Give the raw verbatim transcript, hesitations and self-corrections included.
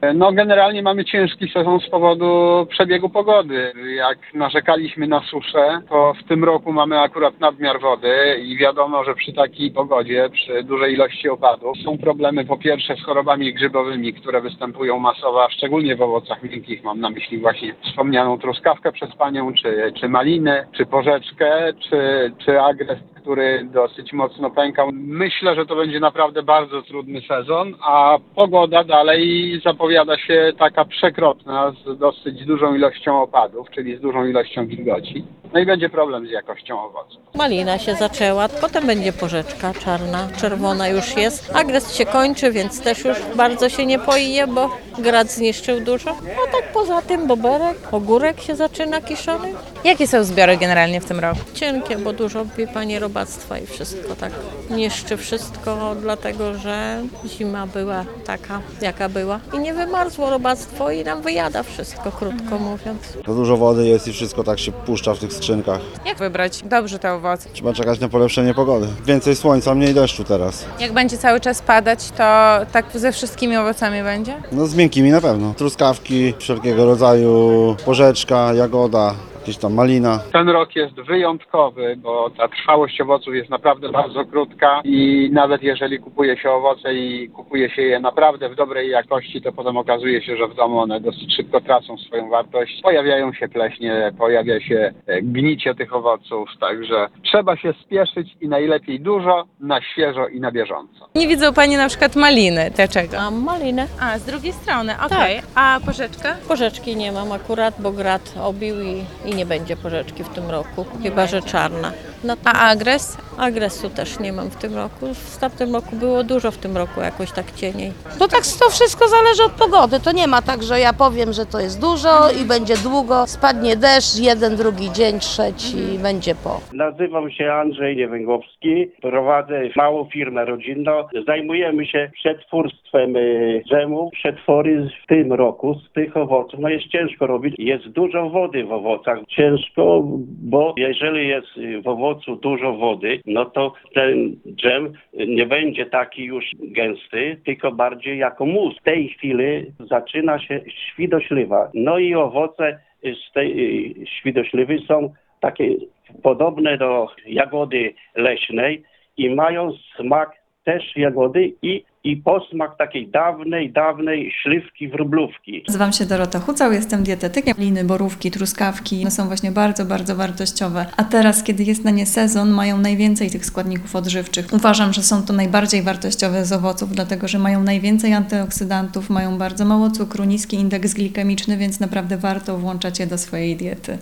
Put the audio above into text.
No generalnie mamy ciężki sezon z powodu przebiegu pogody. Jak narzekaliśmy na suszę, to w tym roku mamy akurat nadmiar wody i wiadomo, że przy takiej pogodzie, przy dużej ilości opadów są problemy po pierwsze z chorobami grzybowymi, które występują masowo, a szczególnie w owocach miękkich. Mam na myśli właśnie wspomnianą truskawkę przez panią, czy, czy maliny, czy porzeczkę, czy, czy agres, który dosyć mocno pękał. Myślę, że to będzie naprawdę bardzo trudny sezon, a pogoda dalej zapowiada się taka przekrotna z dosyć dużą ilością opadów, czyli z dużą ilością wilgoci. No i będzie problem z jakością owoców. Malina się zaczęła, potem będzie porzeczka czarna, czerwona już jest. Agres się kończy, więc też już bardzo się nie poije, bo grad zniszczył dużo. A tak poza tym boberek, ogórek się zaczyna kiszony. Jakie są zbiory generalnie w tym roku? Cienkie, bo dużo, wie pani, robactwa i wszystko tak niszczy wszystko, dlatego że zima była taka, jaka była. I nie wymarzło robactwo i nam wyjada wszystko, krótko mówiąc. To dużo wody jest i wszystko tak się puszcza w tych skrzynkach. Jak wybrać dobrze te owoce? Trzeba czekać na polepszenie pogody. Więcej słońca, mniej deszczu teraz. Jak będzie cały czas padać, to tak ze wszystkimi owocami będzie? No z miękkimi na pewno. Truskawki, wszelkiego rodzaju, porzeczka, jagoda, jakieś tam malina. Ten rok jest wyjątkowy, bo ta trwałość owoców jest naprawdę bardzo krótka i nawet jeżeli kupuje się owoce i kupuje się je naprawdę w dobrej jakości, to potem okazuje się, że w domu one dosyć szybko tracą swoją wartość. Pojawiają się pleśnie, pojawia się e, gnicie tych owoców, także trzeba się spieszyć i najlepiej dużo, na świeżo i na bieżąco. Nie widzą Pani na przykład maliny. Dlaczego? Mam malinę. A, z drugiej strony, okej. A porzeczka? Porzeczki nie mam akurat, bo grad obił i, i nie będzie porzeczki w tym roku, chyba że czarna. No, A agres? agresu też nie mam w tym roku. W tamtym roku było dużo, w tym roku jakoś tak cieniej. To tak to wszystko zależy od pogody. To nie ma tak, że ja powiem, że to jest dużo i będzie długo. Spadnie deszcz, jeden, drugi dzień, trzeci i będzie po. Nazywam się Andrzej Niewęgowski, prowadzę małą firmę rodzinną. Zajmujemy się przetwórstwem y, dżemu. Przetwory w tym roku z tych owoców, no jest ciężko robić. Jest dużo wody w owocach. Ciężko, bo jeżeli jest w owocu dużo wody, no to ten dżem nie będzie taki już gęsty, tylko bardziej jako mus. W tej chwili zaczyna się świdośliwa. No i owoce z tej świdośliwy są takie podobne do jagody leśnej i mają smak też jagody i, i posmak takiej dawnej, dawnej śliwki wróblówki. Nazywam się Dorota Hucał, jestem dietetykiem. Liny, borówki, truskawki one są właśnie bardzo, bardzo wartościowe. A teraz, kiedy jest na nie sezon, mają najwięcej tych składników odżywczych. Uważam, że są to najbardziej wartościowe z owoców, dlatego że mają najwięcej antyoksydantów, mają bardzo mało cukru, niski indeks glikemiczny, więc naprawdę warto włączać je do swojej diety.